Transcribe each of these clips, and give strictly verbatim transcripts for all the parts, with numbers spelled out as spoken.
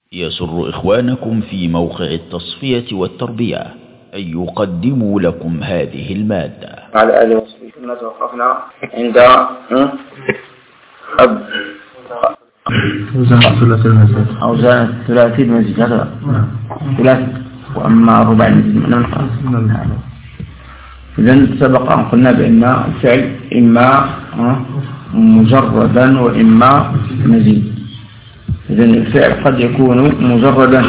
يسر إخوانكم في موقع التصفية والتربية أن يقدموا لكم هذه المادة. على آله وصحبه. كنا توقفنا عند أب أوزان الثلاثي المزيد. هذا ثلاثي، وأما ربع المزيد إذن سبق أن قلنا بأن الفعل إما مجردا وإما مزيد. إذن الفعل قد يكون مجردا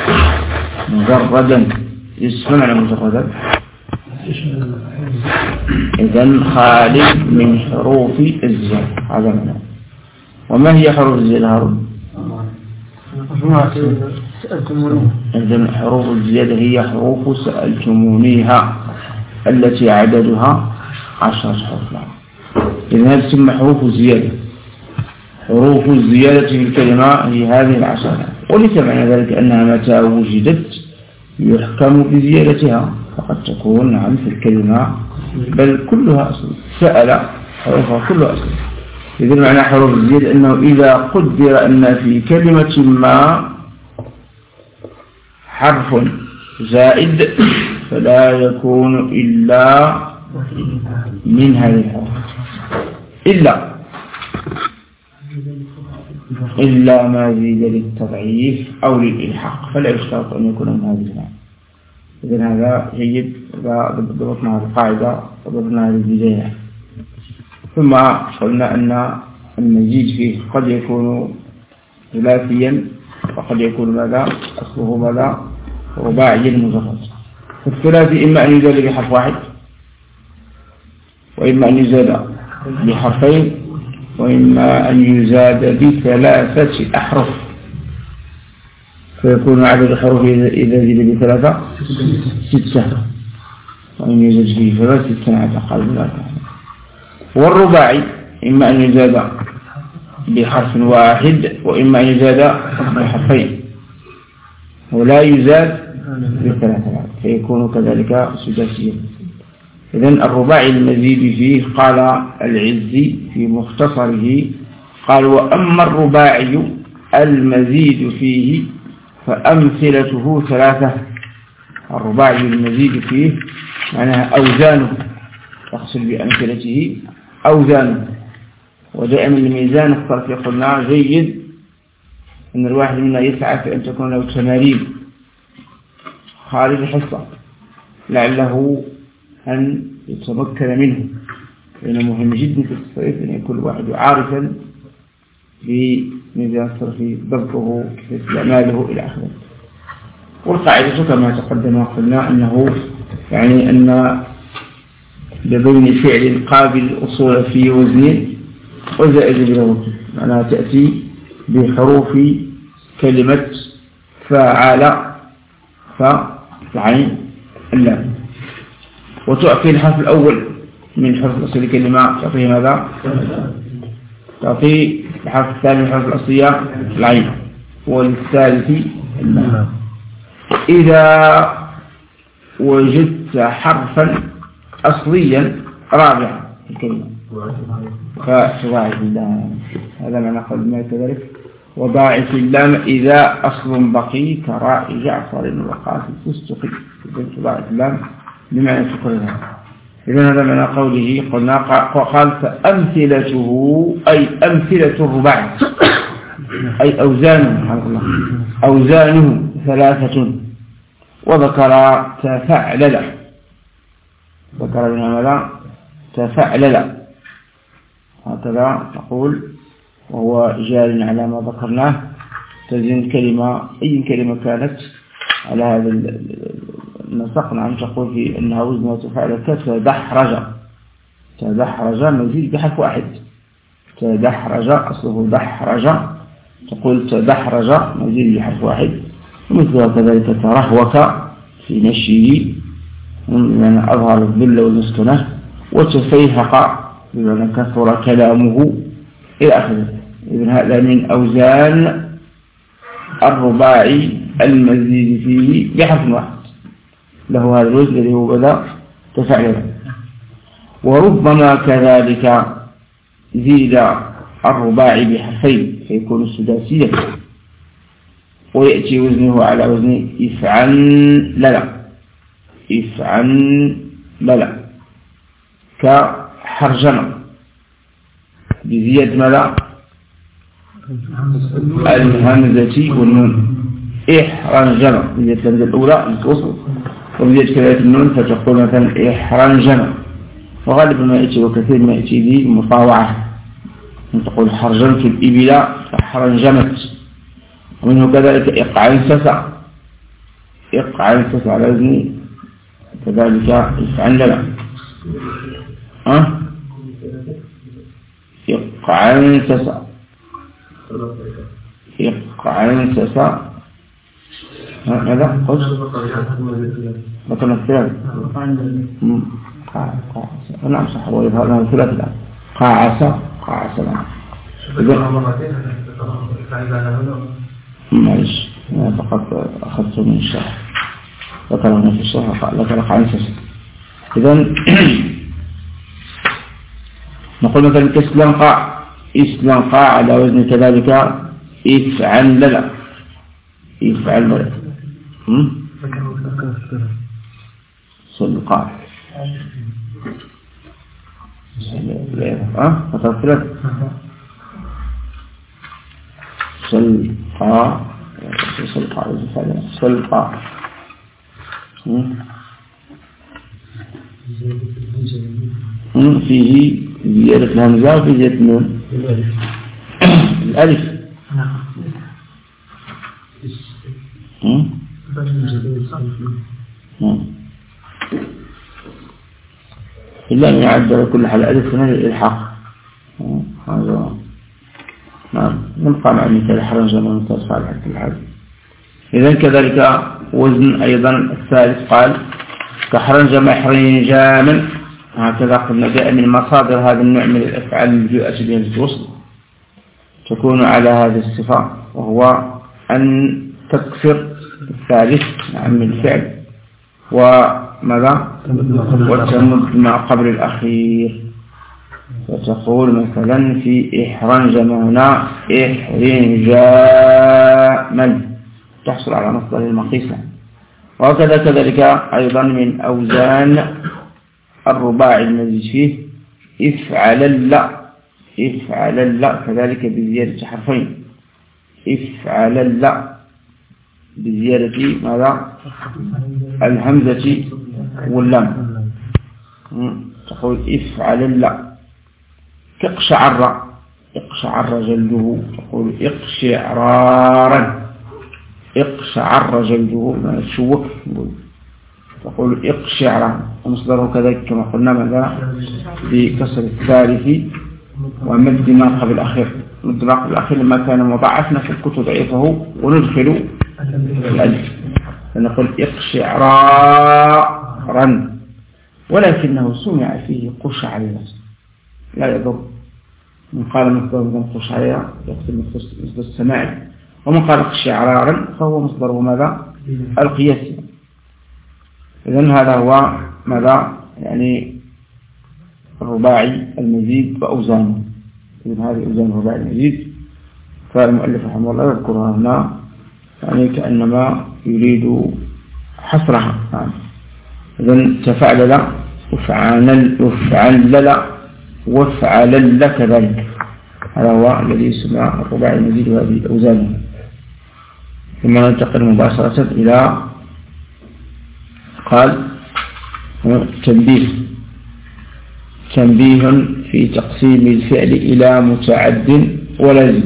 مجردا يسمى مجردا إذن خالي من حروف الزيادة. هذا معنى. وما هي حروف الزيادة؟ إذن حروف الزيادة هي حروف سألتمونيها التي عددها عشرة حروف. إذن هذه تسمى حروف الزيادة. حروف الزيادة في الكلمة هي هذه العشرة، وليس معنى ذلك أنها متى وجدت يحكم بزيادتها، فقد تكون نعم في الكلمة بل كلها أصل. سأل حروفها كلها أصل. إذن معنى حروف الزيادة أنه إذا قدر أن في كلمة ما حرف زائد فلا يكون إلا من هذه الحروف إلا إلا ما زيد للتضعيف أو للإلحاق، فلا يشترط أن يكون من هذه النوع. إذن هذا جيد. ضبطنا هذه القاعدة وضبطنا هذه البداية. ثم قلنا أن المزيد فيه قد يكون ثلاثيا وقد يكون ماذا أصله ماذا رباعيا مجرد. الثلاثي إما أن يزاد بحرف واحد، وإما أن يزاد بحرفين، وإما أن يزاد بثلاثة أحرف، فيكون عدد الحروف إذا زيد بثلاثة ستة، وإن يزاد به ثلاثة ستة على أقل من ذلك. والرباعي إما أن يزاد بحرف واحد، وإما أن يزاد بحرفين، ولا يزاد بثلاثة، فيكون كذلك سداسيا. إذن الرباعي المزيد فيه قال العزي في مختصره قال: وأما الرباعي المزيد فيه فأمثلته ثلاثة. الرباعي المزيد فيه معناها أوزانه، يقصد بأمثلته أوزانه. ودائما الميزان الصرف قلنا جيد أن الواحد منا يسعى في أن تكون له تمارين خارج الحصة لعله أن يتمكن منه، لأنه مهم جدا في التصريف أن يكون الواحد عارفا بميزان الصرف، ضبطه، كيف استعماله إلى آخره. والقاعدة كما تقدم قلنا أنه يعني أن لبين فعل قابل الأصول في وزن وزائد بلغة، معناها تأتي بحروف كلمة فعل فعين اللام، وتعطي الحرف الأول من حرف الأصل الكلمة تعطيه ماذا؟ تعطي الحرف الثاني من الحرف الأصلية العين، والثالث اللام. إذا وجدت حرفا أصليا رابعا في الكلمة فضاعف اللام. هذا معنى قول ما كذلك: وضاعف اللام إذا أصل بقي كراء جعفر وقاف الفستق. فضاعف اللام بمعنى تكررها. إذن هذا معنى قوله قلنا قال فأمثلته أي أمثلة الرباعي أي أوزانه أوزانه ثلاثة. وذكر تفعلل، ذكر منها ماذا؟ تفعلل، هكذا نقول، وهو جار على ما ذكرناه. تزن كلمة أي كلمة كانت على هذا النسق، نعم تقول في أنها وزنها تفعل كتدحرج. تدحرج مزيد بحرف واحد. تدحرج أصله دحرج، تقول تدحرج مزيد بحرف واحد. ومثلها كذلك ترهوك في نشيه بمعنى أظهر الذل والمسكنة، وتفيهق بمعنى كثر كلامه إلى آخره. إذن هذا من أوزان الرباعي المزيد فيه بحرف واحد، له هذا الوزن الذي هو بدأ تفعله. وربما كذلك زيد الرباعي بحرفين فيكون السداسيا، ويأتي وزنه على وزن إفعل للا إفعل للا كحرجمة بزيادة ماذا؟ الهمزة والنون إحرنجمة بزيادة الهمزة الأولى الوسط وبزيادة كذلك النون فتقول مثلا إحرنجمة. وغالبا ما يأتي وكثير ما يأتي لي مطاوعة تقول حرجمت الإبل فحرنجمت. ومنه كذلك إقعنسس إقعنسس على وزن كذلك إفعل لنا أه؟ إقعنسس إقعنسس ماذا؟ قلت مثلا الثلاث نعم صح هذا الثلاث الآن قاعس قاعس نعم معلش فقط أخذت من الشرح ذكرنا في الشرح ذكر قعنسس. إذن نقول مثلا كسلنقاع إسلنقاع على وزن كذلك إفعل للا إفعل للا سلقاع أه فتفرد سلقاع سلقاع سلقاع فيه زيادة الهمزة وفي زيادة النون الألف إلا أن يعد كل حال ألف هنا للإلحاق. هذا نعم نبقى مع مثال حرنجمة ونتصف على حد الحال. إذن كذلك وزن أيضا الثالث قال كحرنجم حرنجاما. هكذا قلنا جاء من مصادر هذا النوع من الأفعال الجاءت بها الوصل تكون على هذه الصفة وهو أن تكسر الثالث عن الفعل وماذا وتمد ما قبل الأخير فتقول مثلا في إحرنجم هنا إحرنجاما تحصل على مصدر المقيسة. وكذا كذلك أيضا من أوزان الرباعي المزيد فيه إفعل لا إفعل لا كذلك بزيادة حرفين إفعل لا بزيادة ماذا الهمزة واللام تقول إفعل لا كاقشعر اقشعر جلده تقول اقشعرارا اقشعر جلده ما تشوك تقول اقشعر ومصدره كذلك كما قلنا ماذا بكسر الثالث ومد ما قبل الأخير. مد ما قبل الأخير لما كان مضاعفنا في الكتب ضعيفه وندخل الألف فنقول اقشعرارا ولكنه سمع فيه قشعريرا لا يضر. من قال مصدره قشعريرا يقصد مصدر السماع ومن قال اقشعرارا فهو مصدره ماذا القياسي. إذن هذا هو ماذا يعني الرباعي المزيد وأوزانه. إذن هذه أوزان الرباعي المزيد فالمؤلف رحمه الله يذكرها هنا يعني كأنما يريد حصرها. إذن تفعل وفعل وفعل وفعل كذلك هذا هو الذي يسمى الرباعي المزيد وهذه أوزانه. ثم ننتقل مباشرة إلى قال تنبيه تنبيه في تقسيم الفعل إلى متعد ولازم.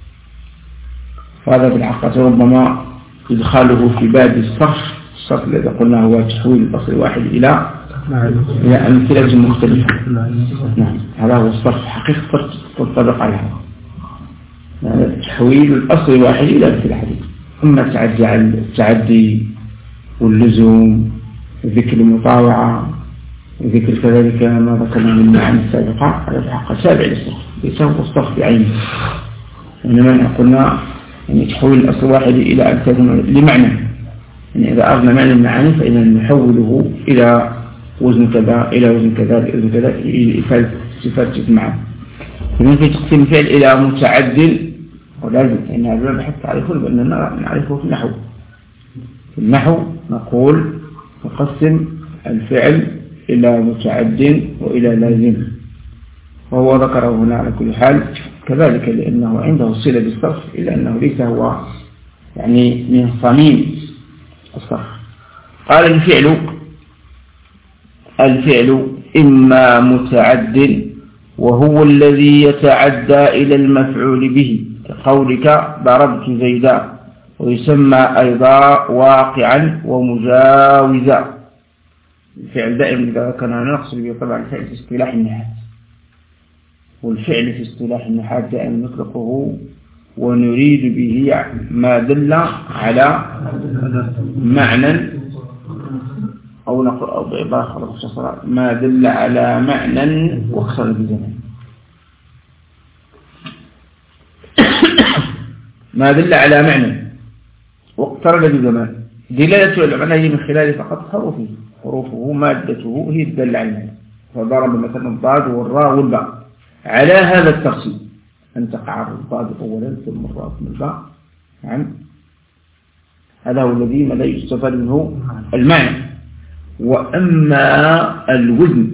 وهذا بالحقيقة ربما إدخاله في باب الصرف الصرف الذي قلنا هو تحويل الأصل الواحد إلى إلى أمثلة مختلفة. نعم هذا هو الصرف حقيقة تطبق على هذا يعني تحويل الأصل الواحد إلى أمثلة حديث. أما التعدي التعدي واللزوم ذكر المطاوعة ذكر كذلك ما ذكرنا من المعاني السابقة على الحق تابع للصرف ليس هو الصرف بعينه. إنما قلنا يعني تحويل الأصل الواحد إلى أمثلة لمعنى يعني إذا أردنا معنى المعاني فإن نحوله إلى وزن كذا إلى وزن كذا إلى وزن كذا إلى إفادة صفات معا. إذن في تقسيم الفعل إلى متعدل ولازم إن هذا البحث تعرفه بأننا نعرفه في النحو. في النحو نقول نقسم الفعل إلى متعد وإلى لازم، وهو ذكره هنا على كل حال كذلك لأنه عنده صلة بالصرف، إلا أنه ليس هو يعني من صميم الصرف. قال الفعل الفعل إما متعد وهو الذي يتعدى إلى المفعول به كقولك ضربت زيدا، ويسمى أيضا واقعا ومجاوزا. الفعل دائما إذا كان نقصد به طبعا الفعل في اصطلاح النحاة، والفعل في اصطلاح النحاة دائما نطلقه ونريد به ما دل على معنى أو نقول أو بعبارة مختصرة ما دل على معنى واقترن بزمان. ما دل على معنى واقترن بزمان. دلالة المعنى هي من خلال فقط حروفه حروفه مادته هي الدل على المعنى. فضرب مثلا الضاد والراء والباء على هذا التقسيم، أن تقع الضاد أولا ثم الراء ثم الباء. نعم، هذا هو الذي لا يستفاد منه المعنى. وأما الوزن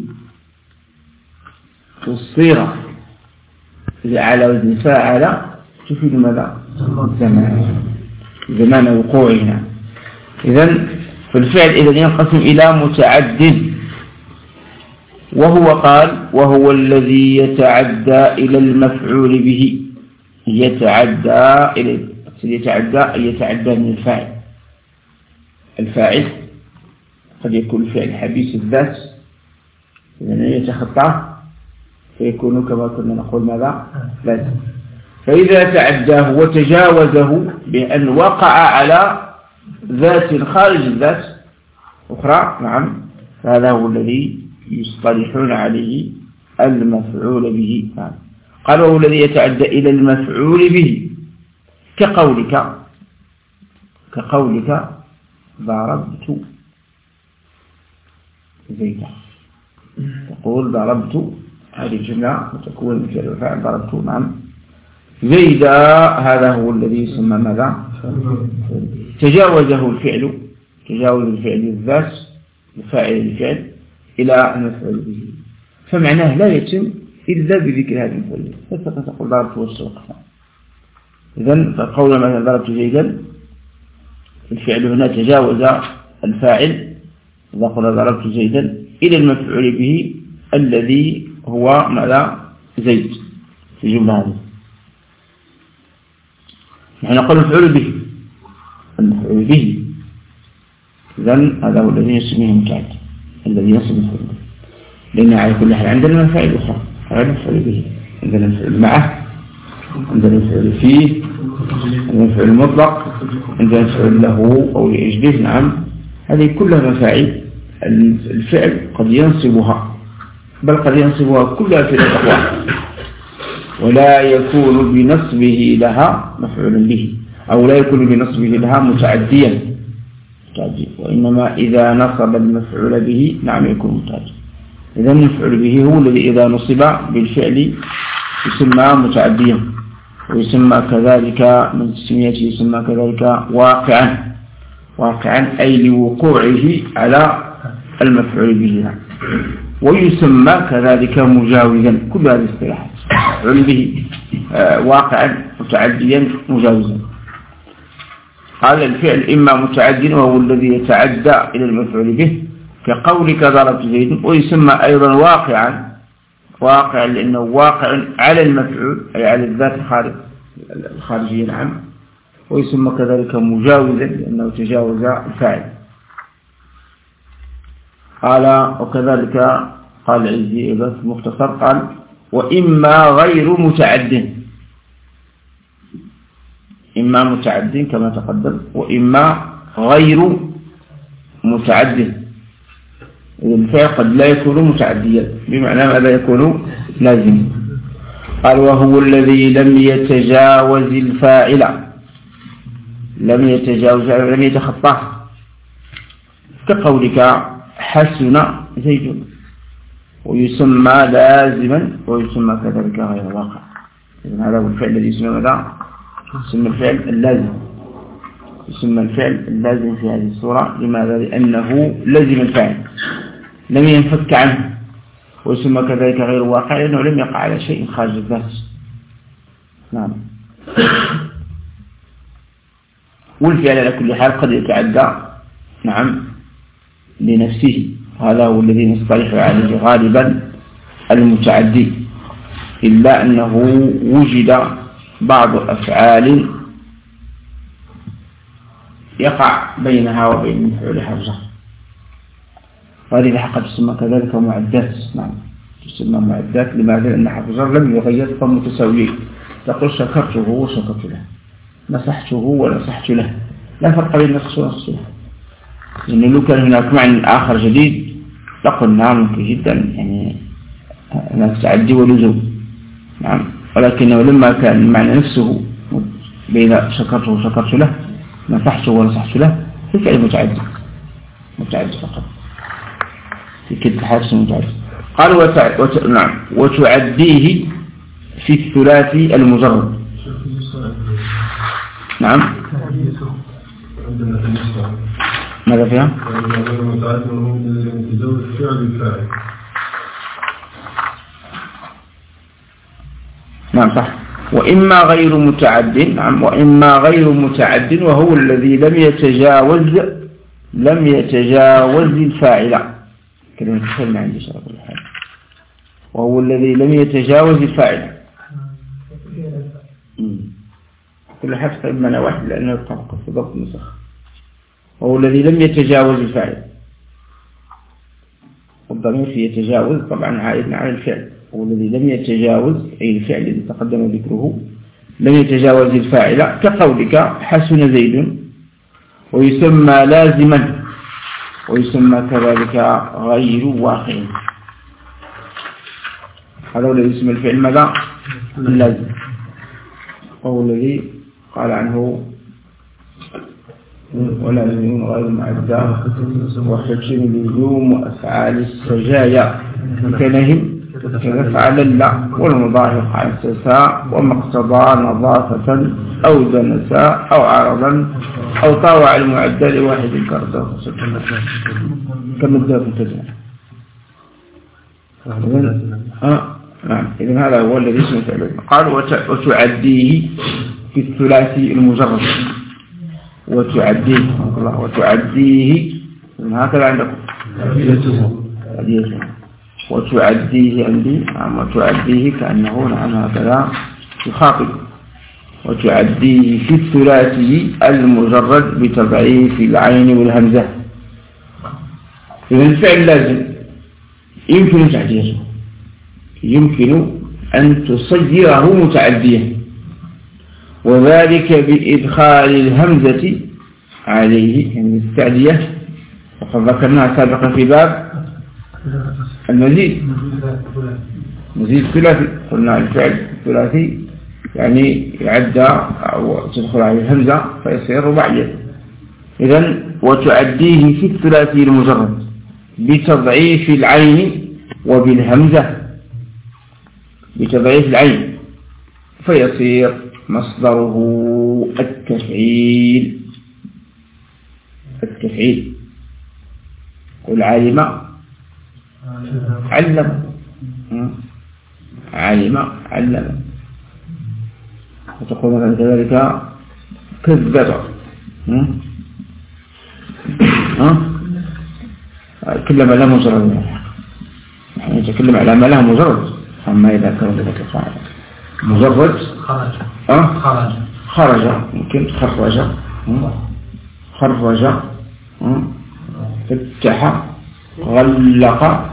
والصيغة على وزن فاعل تفيد ماذا؟ زمان زمان وقوعنا. إذن فالفعل إذا ينقسم إلى متعد، وهو قال وهو الذي يتعدى إلى المفعول به. يتعدى إلى يتعدى يتعدى من الفاعل. الفاعل قد يكون الفعل حبيس الذات إذن يتخطاه فيكون كما كنا نقول ماذا؟ ذات. فإذا تعداه وتجاوزه بأن وقع على ذات خارج الذات أخرى، نعم، فهذا هو الذي يصطلحون عليه المفعول به. نعم. قال وهو الذي يتعدى إلى المفعول به كقولك كقولك ضربت زيدا. تقول ضربت، هذه الجملة وتكون من فعل وفاعل ضربت، نعم، زيدا. هذا هو الذي يسمى ماذا؟ تجاوزه الفعل تجاوز الفعل الذات وفاعل الفعل إلى المفعول به، فمعناه لا يتم إلا بذكر هذه المفعول. فقط تقول ضربت والسوق. إذن فقول مثلا ضربت زيدا الفعل هنا تجاوز الفاعل إذا قلنا ضربت زيدا إلى المفعول به الذي هو ماذا؟ زيد في جملة هذه. نحن نقول المفعول به المفعول به. إذن هذا هو الذي يسميه متعد، الذي يصل المفعول به، لأن على كل حال عندنا مفاعل أخرى غير المفعول به. عندنا المفعول معه، عندنا المفعول فيه، عندنا المفعول المطلق، عندنا المفعول له أو لأجله. نعم، هذه كلها مفاعيل الفعل قد ينصبها، بل قد ينصبها كلها في الأقوال، ولا يكون بنصبه لها مفعول به، أو لا يكون بنصبه لها متعديا متعدي. وإنما إذا نصب المفعول به نعم يكون متعدي. إذا المفعول به هو الذي إذا نصب بالفعل يسمى متعديا، ويسمى كذلك من تسميته يسمى كذلك واقعا واقعا أي لوقوعه على المفعول به، ويسمى كذلك مجاوزا. كل هذه الاصطلاحات مفعول به واقعا متعديا مجاوزا. قال الفعل إما متعد وهو الذي يتعدى إلى المفعول به كقولك ضربت زيد، ويسمى أيضا واقعا واقعا لأنه واقع على المفعول أي على الذات الخارجية. نعم، ويسمى كذلك مجاوزا لأنه تجاوز الفاعل. قال وكذلك قال العزي إذا في المختصر قال وإما غير متعد، إما متعد كما تقدم وإما غير متعد. إذا الفعل قد لا يكون متعديا بمعنى ماذا؟ يكون لازم. قال وهو الذي لم يتجاوز الفاعل، لم يتجاوز لم يتخطاه كقولك حسن زيد، ويسمى لازما ويسمى كذلك غير واقع. إذن هذا هو الفعل الذي يسمى ماذا؟ يسمى الفعل اللازم، يسمى الفعل اللازم في هذه الصورة. لماذا؟ لأنه لزم الفعل لم ينفك عنه، ويسمى كذلك غير واقع لأنه لم يقع على شيء خارج الذات. نعم. والفعل على كل حال قد يتعدى نعم لنفسه، هذا هو الذي نصطلح عليه غالبا المتعدي، إلا أنه وجد بعض أفعال يقع بينها وبين مفعول حرجة، هذه الحقيقة تسمى كذلك معدات. نعم تسمى معدات. لماذا؟ لأن حرف الجر لم يغير فهم متساويين. تقول شكرته وشكرت له، نصحته ونصحت له، لا فرق بين نصح ونصح له. لأنه لو كان هناك معنى آخر جديد لقلنا ممكن جدا يعني هناك تعدي ولزوم. نعم. ولكنه لما كان المعنى نفسه بين شكرته وشكرت له، نصحته ونصحت له، في فعل متعدي متعدي فقط في كل حادث متعدي. قال وتع... وت... نعم وتعديه في الثلاثي المجرد. نعم ماذا فيها؟ نعم صح. وإما غير متعد. نعم وإما غير متعد وهو الذي لم يتجاوز لم يتجاوز الفاعل. كلمة تفهم عندي شرط الحال. وهو الذي لم يتجاوز الفاعل. كل حرف إما واحد لأنه يطبق في ضبط النسخ. وهو الذي لم يتجاوز الفاعل. والضمير في يتجاوز طبعا عائد على الفعل. هو الذي لم يتجاوز أي الفعل الذي تقدم ذكره لم يتجاوز الفاعل، كقولك حسن زيد، ويسمى لازما ويسمى كذلك غير واقع. هذا هو الذي يسمى الفعل ماذا؟ اللازم، وهو الذي قال عنه ولازم غير معدى وحكم اللزوم وأفعال السجايا كنهم كفعل اللا والمضاعف على السساء وما اقتضى نظافة أو دنسا أو عرضا أو طاوع المعدى لواحد كرده كمدة تجمع. آه نعم. إذن هذا هو الذي اسمه فعل. قال وتعديه في الثلاثي المجرد. وتعديه وتعديه هكذا عندكم وتعديه عندي. نعم وتعديه كأنه نعم هكذا يخاطب. وتعديه في الثلاثي المجرد بتضعيف العين والهمزة. إذن الفعل لازم يمكن تعديه، يمكن أن تصيره متعديا، وذلك بإدخال الهمزة عليه يعني التعدية. وقد ذكرناها سابقا في باب المزيد مزيد ثلاثي. قلنا الفعل الثلاثي يعني يعدى أو تدخل عليه الهمزة فيصير رباعيا. إذن وتعديه في الثلاثي المجرد بتضعيف العين وبالهمزة، بتضعيف العين فيصير مصدره التفعيل. التفعيل قل علم علم علم علم. وتقول مثلا كذلك كذب. كلما لا مجرد يعني يتكلم على ما له مجرد. أما إذا كان ذلك فعل مجرد خرج أه؟ خرج خرج ممكن خرج خرج فتح غلق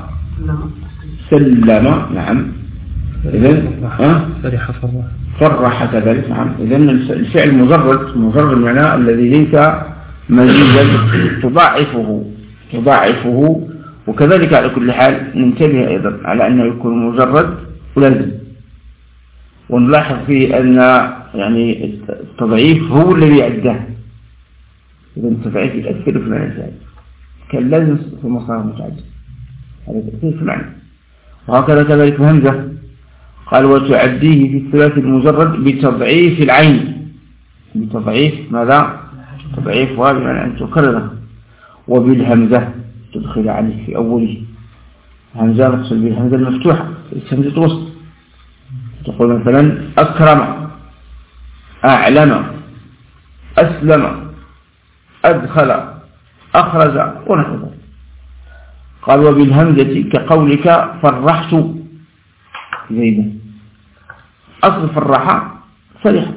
سلم. نعم. إذن أه؟ فرح كذلك. نعم. إذن الفعل مجرد مجرد معناه الذي ليس مزيدا تضاعفه تضاعفه. وكذلك على كل حال ننتبه أيضا على أنه يكون مجرد ولازم، ونلاحظ فيه أن يعني التضعيف هو الذي يعده. إذا التضعيف يؤثر في المعنى الثاني كان لازم في مصدر متعدد، هذا تأثير في المعنى. وهكذا كذلك همزة. قال وتعديه في الثلاثي المجرد بتضعيف العين بتضعيف ماذا؟ تضعيف واو بمعنى أن تكرره. وبالهمزة تدخل عليه في أوله همزة، نقصد بالهمزة المفتوحة همزة وسط. تقول مثلا أكرم، أعلم، أسلم، أدخل، أخرج ونحو ذلك. قال وبالهمزة كقولك فرحت زيدا. أصل فرح فرح،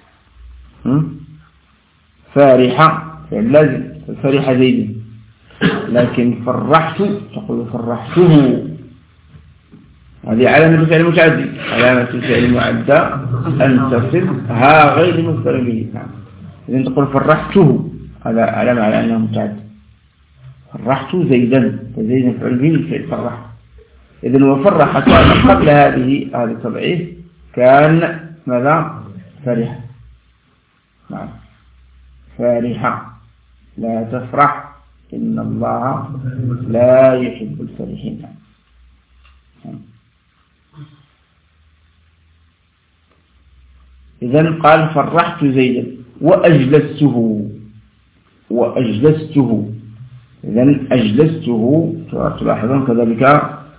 فارحة لازم فرح زيدا، لكن فرحت تقول فرحته، هذه علامة الفعل المتعدي. علامة الفعل المعدى أن تصل ها غير مفعول به. إذن تقول فرحته، هذا علامة على أنه متعدي. فرحت زيدا، فزيدا مفعول به الفعل فرح. إذن وفرح كان قبل هذه هذا التضعيف كان ماذا؟ فرح. نعم فرح، لا تفرح إن الله لا يحب الفرحين. إذن قال فرحت زيدا وأجلسته، وأجلسته. إذن أجلسته تلاحظون كذلك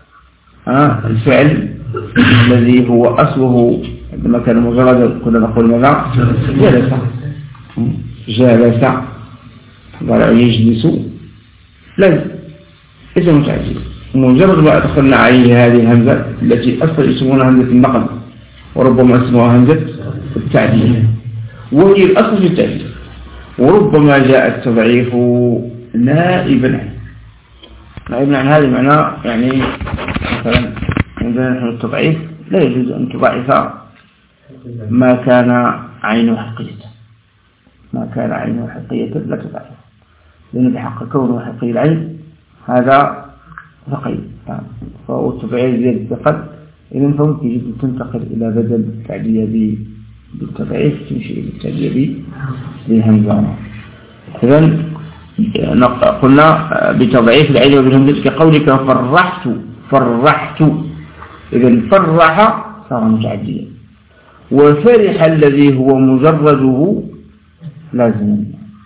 الفعل الذي هو أصله عندما كان مجرد كنا نقول ماذا؟ جلس، جلس ولا يجلس لازم اسم متعدي. مجرد ما أدخلنا عليه هذه الهمزة التي أصلا يسمونها همزة النقل وربما اسمها همزة التعديل، وهي الأصل في التعديل، وربما جاء التضعيف نائبا عنه. نائبا عن هذا المعنى، يعني مثلا عندنا نحن التضعيف لا يجوز أن تضعف ما كان عينه حقيقة، ما كان عينه حقيقة لا تضعف، لأن بحق كونه حقيقي العين هذا ثقيل، فهو التضعيف زيادة الثقل. إذن فممكن يجب أن تنتقل إلى بدل التعدية بالتضعيف تمشي إلى التعدية بالهمزة. إذن قلنا بتضعيف العين وبالهمزة كقولك فرحت، فرحت. إذن فرح صار متعديا، وفرح الذي هو مجرده لازما.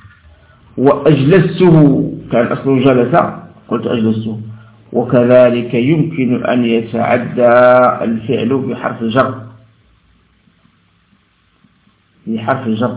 وأجلسته كان أصله جلس قلت أجلسته. وكذلك يمكن أن يتعدى الفعل بحرف جر، بحرف جر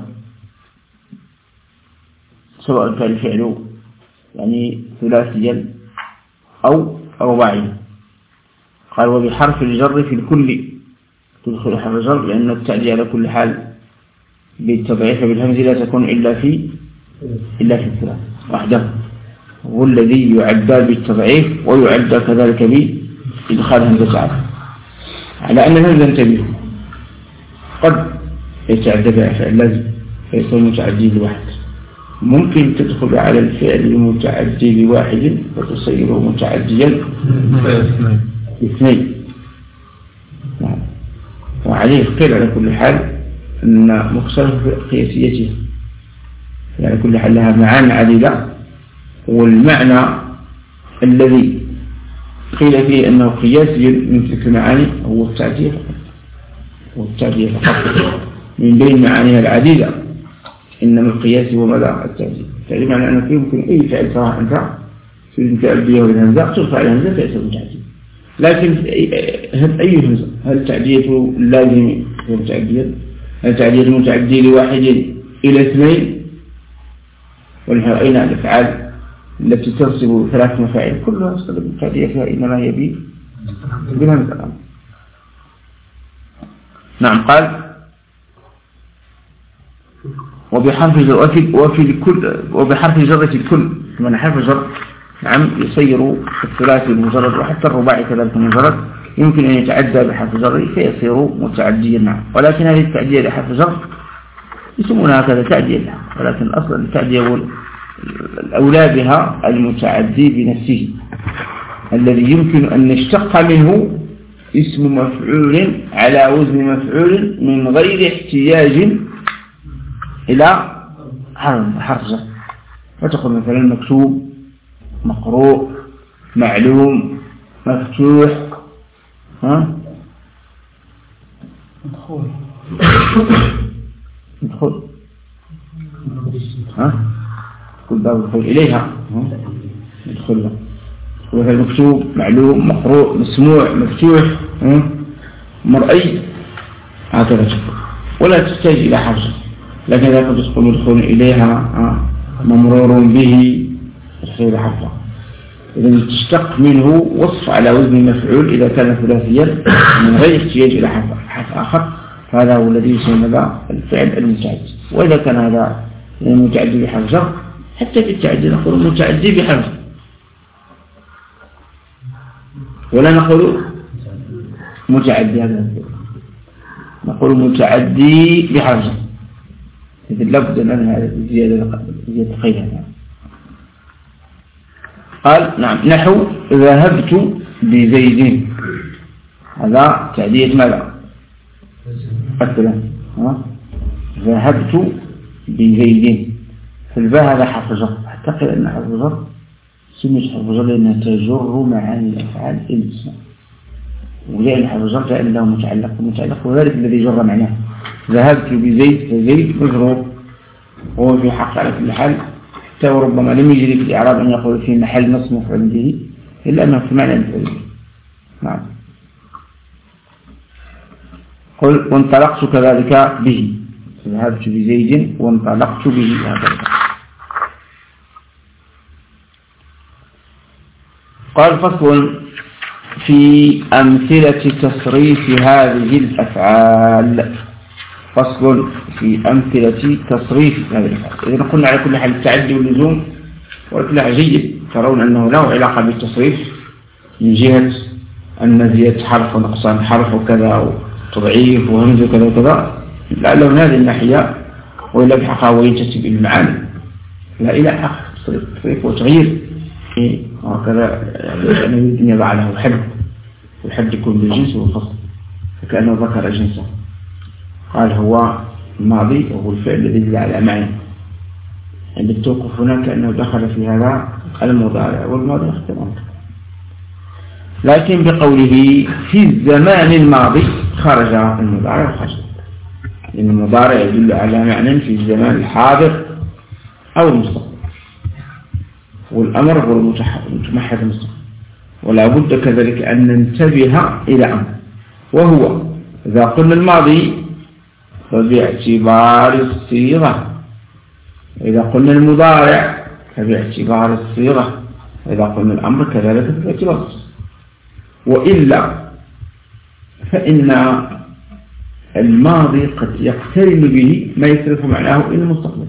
سواء كان الفعل يعني ثلاثيا أو رباعيا. قال وبحرف الجر في الكل تدخل حرف الجر، لأن التعدية على كل حال بالتضعيف بالهمز لا تكون إلا في إلا في الثلاث وحده، هو الذي يعدى بالتضعيف ويعدى كذلك بإدخال همزة على على أن الهمزة انتبه قد يتعدى بها فعل لازم فيصير متعدي لواحد، ممكن تدخل على الفعل المتعدي لواحد وتصيره متعديا اثنين. نعم. وعليه قيل على كل حال أن مختلف في قياسيته، على كل حال لها معاني عديدة، والمعنى الذي قيل فيه أنه قياسي من تلك المعاني هو التعدية، والتعدية فقط من بين معانيها العديدة، إنما القياس هو ماذا؟ التعدية. التعدية معنى أنه يمكن أي فعل سواء أنت في تعديه بالهمزة ترفع الهمزة فيصير متعدية، لكن هل أي همزة؟ هل التعدية لازم هي متعدية؟ هل التعدية المتعدية لواحد إلى اثنين؟ ونحن رأينا الأفعال التي تنصب ثلاث مفاعل كلها تستخدم التعدية فيها إنما هي بالهمزة. نعم. قال وبحرف الجر وفي, وفي الكل وبحرف الجر في الكل، من حرف الجر نعم يصير الثلاثي المجرد وحتى الرباعي كذلك المجرد يمكن أن يتعدى بحرف الجر فيصير متعديا. نعم. ولكن هذه التعدية لحرف الجر يسمونها هكذا تعدية، ولكن أصلا التعدية الأولى بها المتعدي بنفسه الذي يمكن أن نشتق منه اسم مفعول على وزن مفعول من غير احتياج إلى حرف جر، فتقول مثلا مكتوب، مقروء، معلوم، مفتوح، ها مدخول. مدخول ها كل باب يدخل إليها يدخل له وهذا مكتوب معلوم مقروء مسموع مفتوح مرئي هكذا ولا تحتاج إلى حرج، لكن إذا كنت تقول يدخل إليها ممرور به تحتاج إلى حرج. إذا تشتق منه وصف على وزن مفعول إذا كان ثلاثيا من غير احتياج إلى حرف آخر، فهذا هو الذي يسمى الفعل المتعدي. وإذا كان هذا المتعدي بحرف جر، حتى في التعدي نقول متعدي بحرف ولا نقول متعدي، هذا نقول متعدي بحرف جر. إذا لابد أن هذا زيادة زيادة قيدها. قال نعم نحو ذهبت بزيد، هذا تعدية ماذا؟ الكلام ذهبت بزيد، فالباء هذا حرف جر، أعتقد أن حرف جر سميت حرف جر لأنها تجر معاني الأفعال إلى الاسم، ولأن حرف جر جاء له متعلق متعلق وذلك الذي جر معناه. ذهبت بزيد فزيد مجرور، وهو في حق على كل حال، حتى وربما لم يجري في الإعراب أن يقول في محل نص مفعول به إلا أنه في معنى مفعول به. نعم. قل وانطلقت كذلك به، ذهبت بزيد وانطلقت به هكذا. قال فصل في أمثلة تصريف هذه الأفعال. فصل في أمثلة تصريف هذه الأفعال. إذا قلنا على كل حال التعدي واللزوم وكل حال جيد، ترون أنه له علاقة بالتصريف من جهة أن زيادة حرف ونقصان حرف وكذا وتضعيف وهمز وكذا وكذا، لعله من هذه الناحية، وإلا بحقها وينتسب إلى المعاني لا إلى حق تصريف وتغيير وهكذا، يعني يريد أن يضع له حد، والحد يكون بالجنس والفصل فكأنه ذكر جنسه. قال هو الماضي وهو الفعل الذي يدل على معنى، عند التوقف هناك أنه دخل في هذا المضارع والماضي اختلاف، لكن بقوله في الزمان الماضي خرج المضارع وخرج، لأن المضارع يدل على معنى في الزمان الحاضر أو المستقبل، والأمر هو المتمحض المستقبل. ولا بد كذلك أن ننتبه إلى أمر، وهو إذا قلنا الماضي فباعتبار الصيغة، إذا قلنا المضارع فباعتبار الصيغة، إذا قلنا الأمر كذلك باعتبار الصيغة. وإلا فإن الماضي قد يقترن به ما يصرف معناه إلى المستقبل.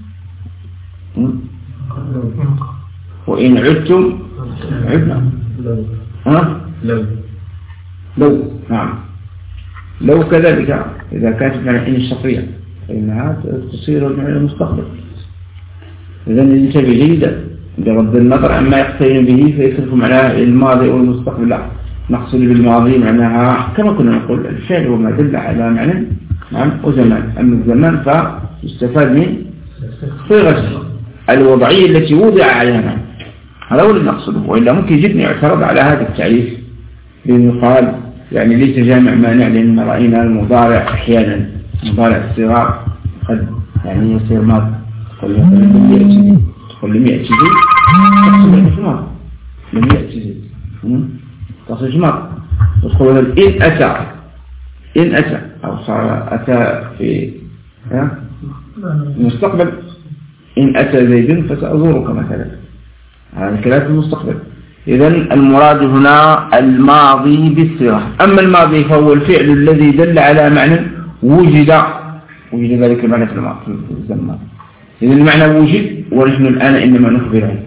وإن عدتم عدنا ها؟ لو لو نعم لو كذلك إذا كانت معنى إن الشرطية فإنها تصير معنى المستقبل. إذا ننتبه جيدا بغض النظر عما يقترن به فيصرف معناه الماضي أو المستقبل، لا نقصد بالماضي معناها كما كنا نقول الفعل وما دل على معنى نعم وزمان. أما الزمان فيستفاد من صيغة الوضعية التي وضع عليها معنى، هذا هو اللي نقصده. وإلا ممكن جدا يعترض على هذا التعريف بأن يقال يعني ليس جامع مانع، لأن رأينا المضارع أحيانا مضارع الصغار قد يعني يصير ماضي، تقول لم يأتي تقول لم يأتي زيد تقصد في ماضي لم يأتي زيد تقصد في ماضي، وتقول إن أتى إن أتى أو صار أتى في المستقبل إن أتى زيد فسأزورك مثلا، هذا الكلام في المستقبل. إذن المراد هنا الماضي بالصيغة. أما الماضي فهو الفعل الذي دل على معنى وجد وجد ذلك المعنى في الزمان. إذن المعنى وجد ونحن الآن إنما نخبر عنه.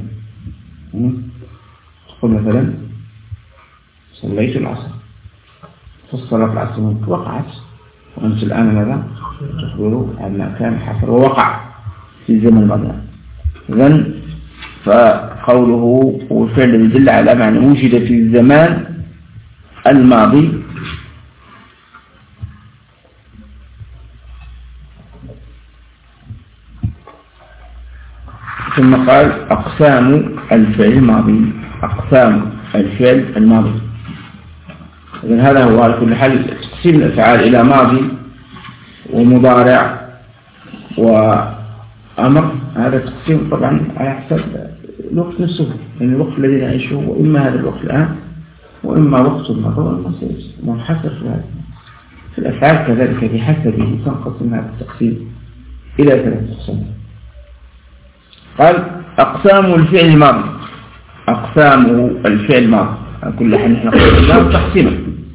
تقول مثلا صليت العصر، فالصلاة العصر وقعت وأنت الآن ماذا تخبر عن ما كان حصل ووقع في الزمن الماضي. إذن فقوله هو الفعل يدل على معنى وجد في الزمان الماضي. ثم قال أقسام الفعل الماضي، أقسام الفعل الماضي. إذن هذا هو على كل حال تقسيم الأفعال إلى ماضي ومضارع أمر. هذا تقسيم طبعا على حسب الوقت نفسه، يعني الوقت الذي نعيشه وإما هذا الوقت الآن وإما وقت المضى وإما سيجي منحصر في هذا. في الأفعال كذلك بحسبه تنقسم هذا التقسيم إلى ثلاث أقسام. قال أقسام الفعل الماضي، أقسام الفعل الماضي كل حين نحن قلنا تقسيما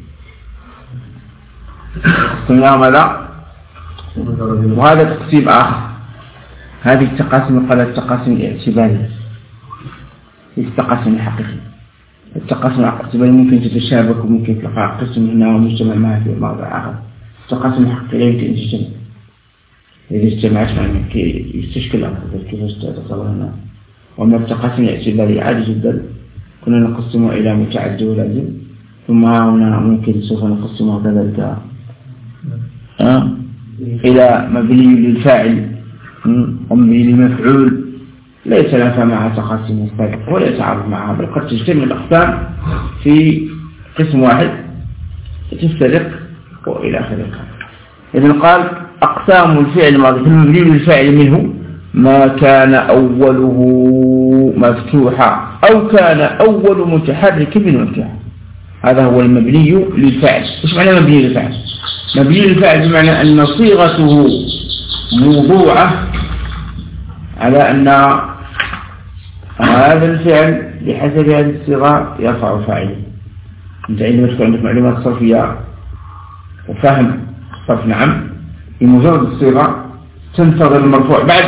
قسمناه ماذا؟ وهذا تقسيم آخر. هذه التقاسم قال التقاسم الاعتبارية، التقاسم الحقيقي. التقاسم الاعتبارية ممكن تتشابك وممكن تلقى قسم هنا ومجتمع معه في موضع آخر. التقاسم الحقيقي لا يمكن أن تجتمع، إذا اجتمعت معنا يستشكل الأمر كيف تتصور هنا. وأما التقاسم الاعتبارية عادي جدا، كنا نقسمه إلى متعدد ولازم، ثم هنا ممكن سوف نقسمه كذلك أه؟ إلى مبني للفاعل ومبني للمفعول، لا يتنافى مع تقاسم السابق ولا يتعارض معها، بل قد تجتمع الأقسام في قسم واحد تفترق وإلى آخره. إذن قال أقسام الفعل الماضي في المبني للفاعل منه ما كان أوله مفتوحا أو كان أول متحرك من مفتوحا. هذا هو المبني للفاعل. إيش معنى مبني للفاعل؟ مبني للفاعل بمعنى أن صيغته موضوعة على أن هذا الفعل بحسب هذه الصيغة يرفع فاعله. أنت عندما تكون عندك معلومات صرفية وفهم صرف نعم، بمجرد الصيغة تنتظر المرفوع بعد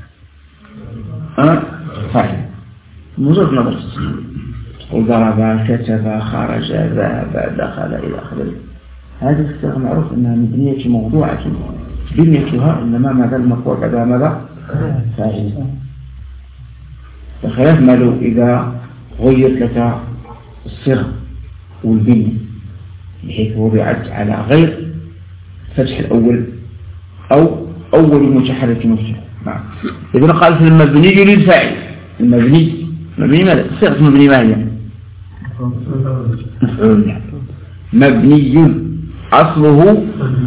أه؟ فاعل مجرد نظر تقول ضرب كتب خرج ذهب دخل إلى آخره. هذه الصيغة معروف أنها مبنية موضوعة بنيتها إنما ماذا المرفوع بعدها ماذا؟ فاعل. بخلاف ما لو إذا غيرت لك الصيغة والبنية بحيث وضعت على غير فتح الأول أو أول متحرك مفتوح. نعم. إذن قال في المبني للفاعل، المبني مبني ماذا؟ صيغة مبني ما هي؟ مفعول. مبني أصله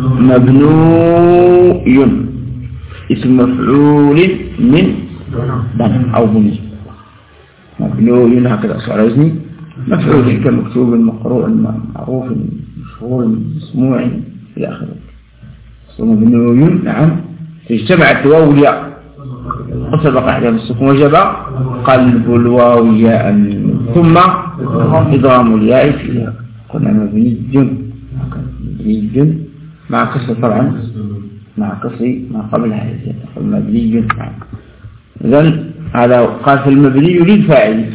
مبنوي، اسم مفعول من بنى أو بني. مبنوي هكذا صار وزني مفعول كمكتوب مقروء معروف مشهور مسموع إلى آخره. مبنوي نعم اجتمعت الواو والياء وسبق أحدهم السكون وجب قلب الواو ياء ثم إضغام الياء فيها. قلنا مبني مبني مع كسر طبعا مع كسر ما قبلها مبني. إذن هذا قال في المبني للفاعل.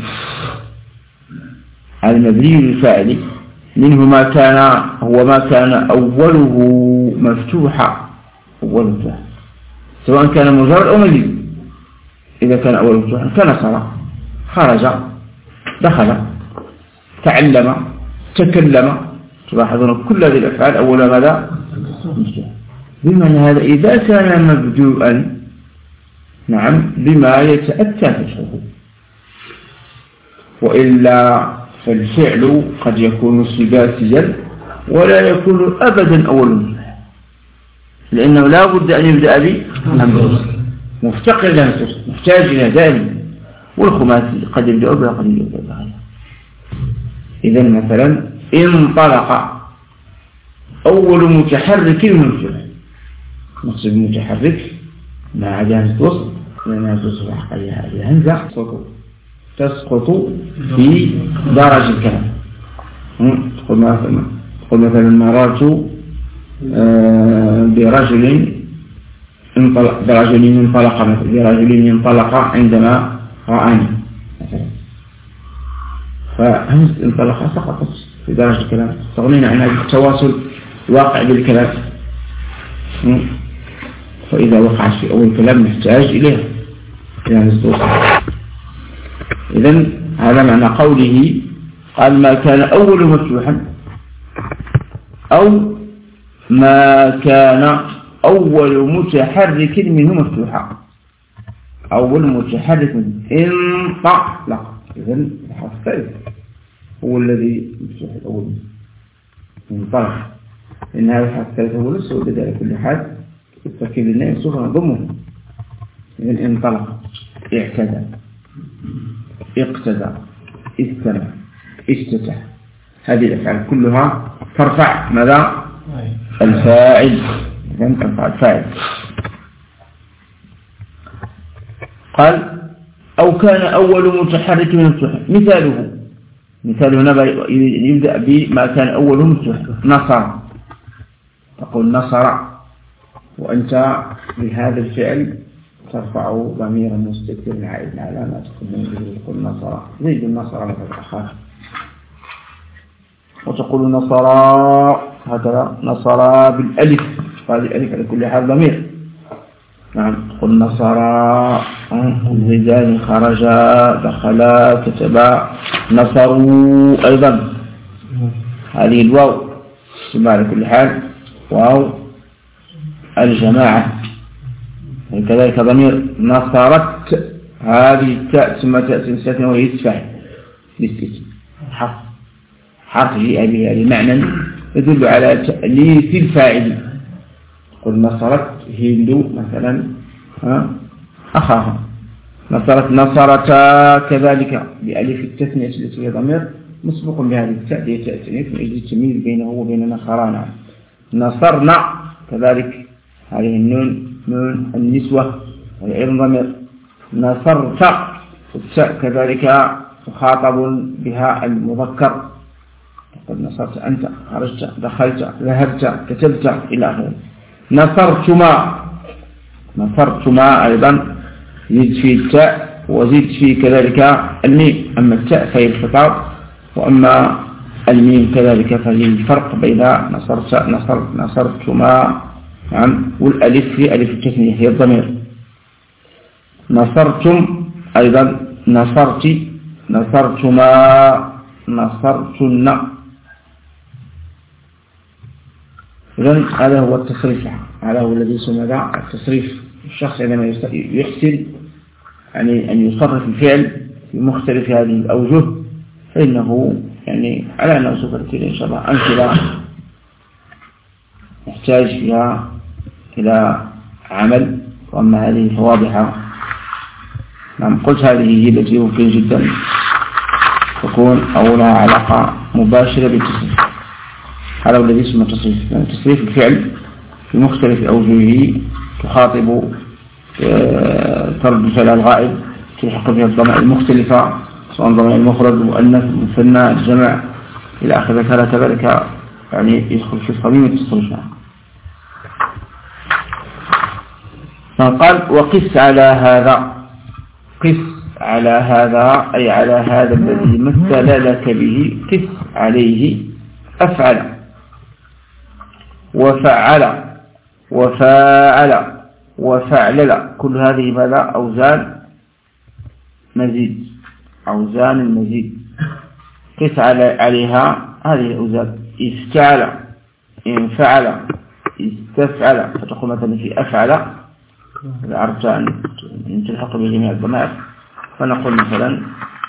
المبني للفاعل منه ما كان هو ما كان أوله مفتوحا، أوله مفتوحا سواء كان مجرد أو مزيد. إذا كان أوله مفتوحا كان صار خرج دخل تعلم تكلم. تلاحظون كل هذه الأفعال أولا ماذا؟ مفتوحا. بمعنى هذا إذا كان مبدوءا نعم بما يتأتى فتحه، وإلا فالفعل قد يكون ثباتيا ولا يكون أبدا أول، لأنه لا بد أن يبدأ بأمر مفتقر له محتاج إلى دائما، والخماسي قد يبدأ بها قد يبدأ بها. إذن مثلا انطلق أول متحرك من الفعل، نقصد المتحرك مع علامة وصل لأنها تصبح عليها همزة تسقط في درج الكلام. تقول مثلا تقول مثلا مررت برجل انطلق برجل انطلق برجل انطلق عندما رآني مثلا، فهمزة انطلق سقطت في درج الكلام. استغنينا عن هذا التواصل الواقع بالكلام، فإذا وقعت في أول كلام نحتاج إليها إلى نستوصل. إذن هذا معنى قوله قال ما كان أول مفتوحا أو ما كان أول متحرك منه مفتوحا. أول متحرك منه انطلق، إذن الحرف الثالث هو الذي مفتوح الأول انطلق، إن هذا الحرف الثالث هو نفسه الذي على كل حال التركيب النائم سوف نضمه إذن انطلق، اعتدى، اقتدى، استمع، افتتح، هذه الأفعال كلها ترفع ماذا؟ الفاعل. إذن ترفع الفاعل. قال أو كان أول متحرك مفتوحا. مثاله مثال هنا يبدأ بما كان أوله مفتوحا. نصر، تقول نصر، وأنت بهذا الفعل ترفع ضميرا مستترا عائدا على ما تقدم به. تقول نصر زيد نصر مثلا أخاه، وتقول نصر هكذا، نصر بالألف، هذه الألف على كل حال ضمير. نعم، تقول نصر زيدان، خرج، دخل، كتب، نصروا أيضا. هذه الواو تسمى على كل حال واو الجماعة، كذلك ضمير. نصرت، هذه التاء تسمى تاء ساكنة وهي تفعل للستين، حرف حرف جاء بها لمعنى يدل على تأليف الفاعل. قل نصرت هند مثلا أخاها، نصرت نصرتا كذلك بألف التثنية التي هي ضمير مسبوق بهذه التاء هي تاء التأنيث من أجل التمييز بينه وبين نصرانا. نصرنا كذلك، هذه النون نون النسوة وهي أيضا ضمير. نصرت التاء كذلك مخاطب بها المذكر، تقول نصرت أنت، خرجت، دخلت، ذهبت، كتبت إلى آخره. نصرتما، نصرتما أيضا زيد في التاء وزيد في كذلك الميم. أما التاء فهي الخطاب، وأما الميم كذلك فهي الفرق بين نصرت نصر نصرتما. نعم، والألف في ألف التثنية هي الضمير. نصرتم أيضا، نصرت، نصرتما، نصرتن. إذن هذا هو التصريف، هذا هو الذي يسمى التصريف. الشخص عندما يحسن يعني أن يصرف الفعل في مختلف هذه الأوجه فإنه يعني على أنه سوف نأتي إن شاء الله أمثلة يحتاج فيها إلى عمل، وأما هذه فواضحة. نعم، قلت هذه هي التي يمكن جدا تكون أو لها علاقة مباشرة بالتصريف. هذا هو الذي يسمى التصريف، يعني تصريف الفعل في مختلف أوجهه، تخاطب طرد الفعل الغائب، تلحق بها الضمائر المختلفة سواء ضمائر المفرد والمؤنث المثنى الجمع إلى آخره. هذا كذلك يعني يدخل في صميم التصريف. فقال وقس على هذا، قس على هذا أي على هذا الذي مثل لك به، قس عليه أفعل وفعل وفاعل وفعلل، كل هذه ماذا؟ أوزان مزيد، أوزان المزيد. قس عليها هذه الأوزان: استعل، انفعل، استفعل. فتقول مثلا في أفعل إذا أردت أن تلحق بجميع الضمائر فنقول مثلا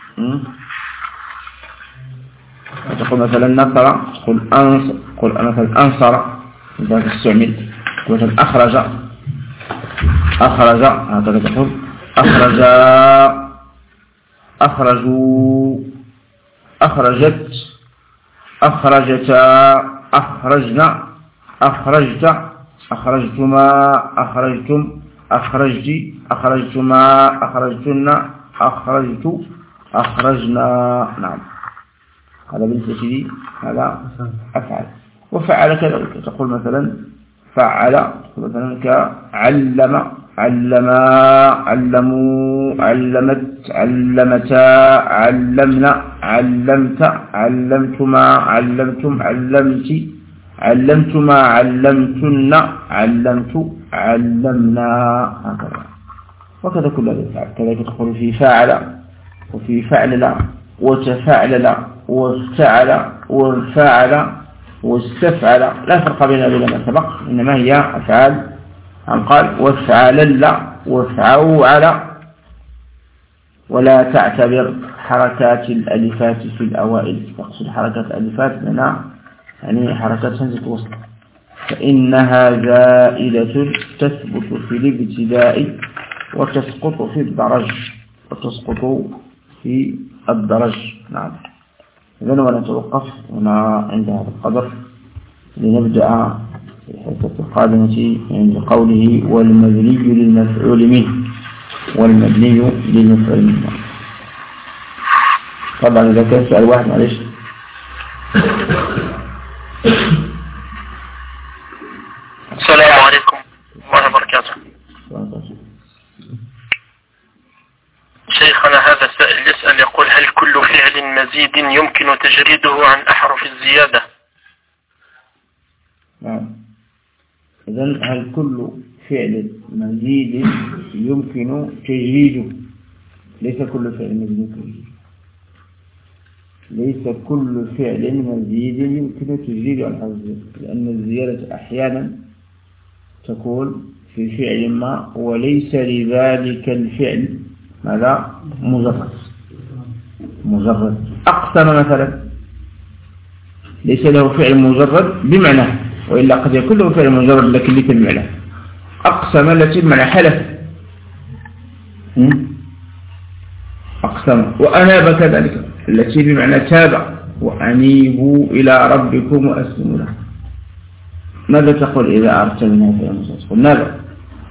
فتقول مثلا نصر، تقول أنصر، تقول مثلا أنصر إذا تستعمل. تقول مثلا أخرج، أخرج، هكذا تقول أخرج، أخرجوا، أخرجت، أخرجتا، أخرجنا، أخرجت، أخرجتما، أخرجتم، أخرجت، أخرجتما، أخرجتن، أخرجت، أخرجنا. نعم، هذا بالنسبة لي هذا أفعل. وفعل كذلك، تقول مثلا فعل، تقول مثلا كعلم، علما، علموا، علمت، علمتا، علمنا، علمت، علمتما، علمتم، علمت، علمتما، علمتن، علمت، علمنا. هكذا وكذا كل هذا. كذلك تقول في فاعل وفي فعلل وتفعلل وافتعل وانفعل واستفعل. لا فرق بين ذلك ما سبق، إنما هي أفعال. عن قال وافعلل وافعوعل. ولا تعتبر حركات الألفات في الأوائل، تقصد حركات الألفات لنا يعني حركات همزة وصل، فإنها زائدة تثبت في الابتداء وتسقط في الدرج وتسقط في الدرج. نعم. إذن ونتوقف هنا عند هذا القدر لنبدأ في الحصة القادمة عند قوله والمبني للمفعول منه والمبني للمفعول منه. طبعا إذا كان سؤال واحد معلش. السلام عليكم ورحمة الله وبركاته. شيخنا هذا سائل يسأل يقول هل كل فعل مزيد يمكن تجريده عن أحرف الزيادة؟ نعم. إذن هل كل فعل مزيد يمكن تجريده؟ ليس كل فعل مزيد يمكن تجريده. ليس كل فعل مزيد يمكن تجريده عن أحرف الزيادة، لأن الزيادة أحيانا تكون في فعل ما وليس لذلك الفعل ماذا مجرد مجرد أقسم مثلا ليس له فعل مجرد بمعنى، وإلا قد يكون له فعل مجرد لكن ليس بمعنى. أقسم التي بمعنى حلف، أقسم. وأناب كذلك التي بمعنى تاب، وأنيبوا إلى ربكم وأسلموا له. ماذا تقول إذا أردت منها فعل مجرد؟ قل نابا،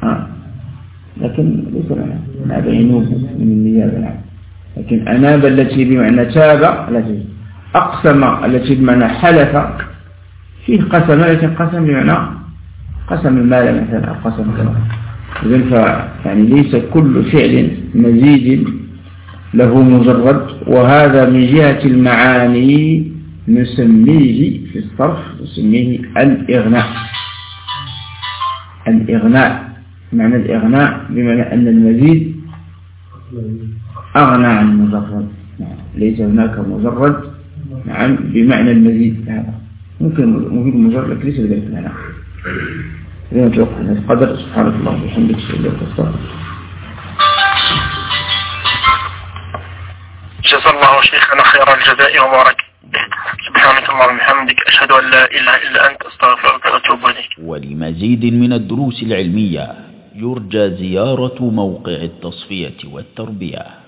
لكن ليس معنى نابا ينوب من النيابة. نعم. لكن أناب التي بمعنى تاب التي أقسم التي بمعنى حلف فيه قسم، لكن قسم بمعنى قسم المال مثلا، قسم كذا. إذن يعني ليس كل فعل مزيد له مجرد، وهذا من جهة المعاني نسميه في الصرف نسميه الإغناء. الإغناء معنى الإغناء بمعنى أن المزيد أغنى عن المجرد. نعم. ليس هناك مجرد نعم بمعنى المزيد، هذا ممكن مفيد مجرد لكن ليس بذلك المعنى. إذا نتوقف من القدر. سبحانك اللهم وبحمدك أشهد أن لا إله إلا أنت. جزا الله شيخنا خير الجزاء وبارك. سبحانك اللهم وبحمدك أشهد أن لا إله إلا أنت أستغفرك وأتوب إليك. ولمزيد من الدروس العلمية يرجى زيارة موقع التصفية والتربية.